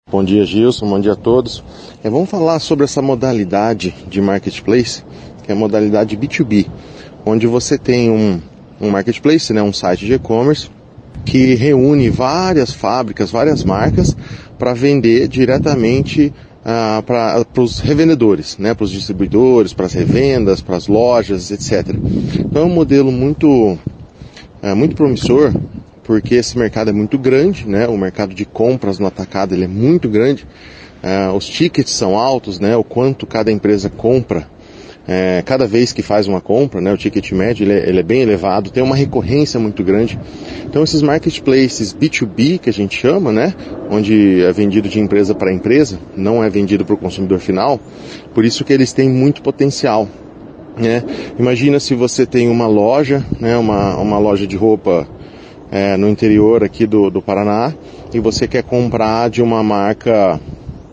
Bom dia, Gilson, bom dia a todos. Vamos falar sobre essa modalidade de marketplace, que é a modalidade B2B, onde você tem um marketplace, né, um site de e-commerce, que reúne várias fábricas, várias marcas, para vender diretamente para os revendedores, né, para os distribuidores, para as revendas, para as lojas, etc. Então é um modelo muito promissor, porque esse mercado é muito grande, né? O mercado de compras no atacado ele é muito grande, os tickets são altos, né? O quanto cada empresa compra, cada vez que faz uma compra, né? O ticket médio ele é bem elevado, tem uma recorrência muito grande. Então esses marketplaces B2B que a gente chama, né? Onde é vendido de empresa para empresa, não é vendido para o consumidor final, por isso que eles têm muito potencial. Imagina se você tem uma loja, né? uma loja de roupa no interior aqui do Paraná, e você quer comprar de uma marca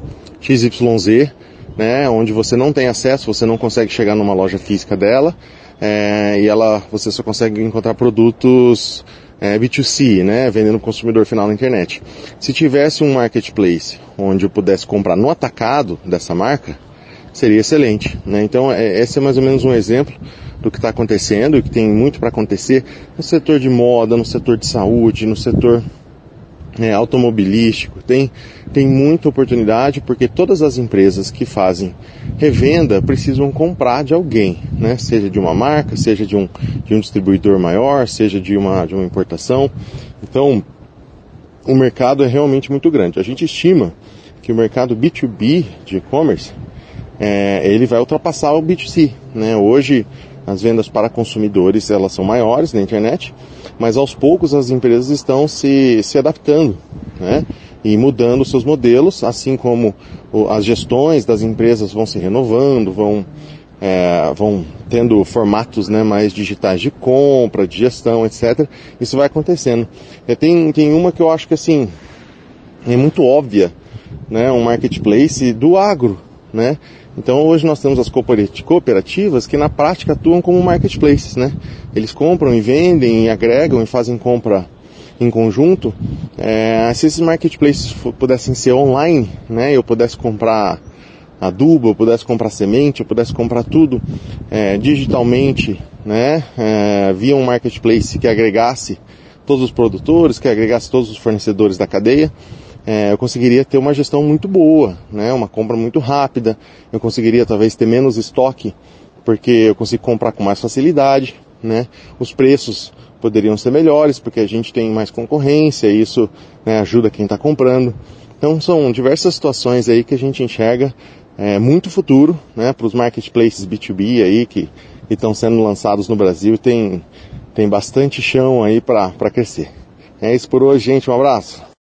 XYZ, né, onde você não tem acesso, você não consegue chegar numa loja física dela, e você só consegue encontrar produtos B2C, né, vendendo para o consumidor final na internet. Se tivesse um marketplace onde eu pudesse comprar no atacado dessa marca, seria excelente, né? Então esse é mais ou menos um exemplo do que está acontecendo e que tem muito para acontecer no setor de moda, no setor de saúde, no setor automobilístico. Tem muita oportunidade, porque todas as empresas que fazem revenda precisam comprar de alguém, né? Seja de uma marca, seja de um distribuidor maior, seja de uma importação. Então o mercado é realmente muito grande. A gente estima que o mercado B2B de e-commerce ele vai ultrapassar o B2C, né? Hoje as vendas para consumidores elas são maiores na internet, mas aos poucos as empresas estão se adaptando, né? E mudando seus modelos, assim como as gestões das empresas vão se renovando, vão tendo formatos, né, mais digitais de compra, de gestão, etc. Isso vai acontecendo. Tem uma que eu acho que assim é muito óbvia, né? Um marketplace do agro, né? Então hoje nós temos as cooperativas que na prática atuam como marketplaces, né? Eles compram e vendem, e agregam e fazem compra em conjunto. Se esses marketplaces pudessem ser online, né? Eu pudesse comprar adubo, eu pudesse comprar semente, eu pudesse comprar tudo digitalmente, né? Via um marketplace que agregasse todos os produtores, que agregasse todos os fornecedores da cadeia, eu conseguiria ter uma gestão muito boa, né? Uma compra muito rápida, eu conseguiria talvez ter menos estoque, porque eu consigo comprar com mais facilidade, né? Os preços poderiam ser melhores, porque a gente tem mais concorrência, e isso, né, ajuda quem está comprando. Então são diversas situações aí que a gente enxerga muito futuro, né, para os marketplaces B2B aí que estão sendo lançados no Brasil, e tem bastante chão aí para crescer. É isso por hoje, gente, um abraço.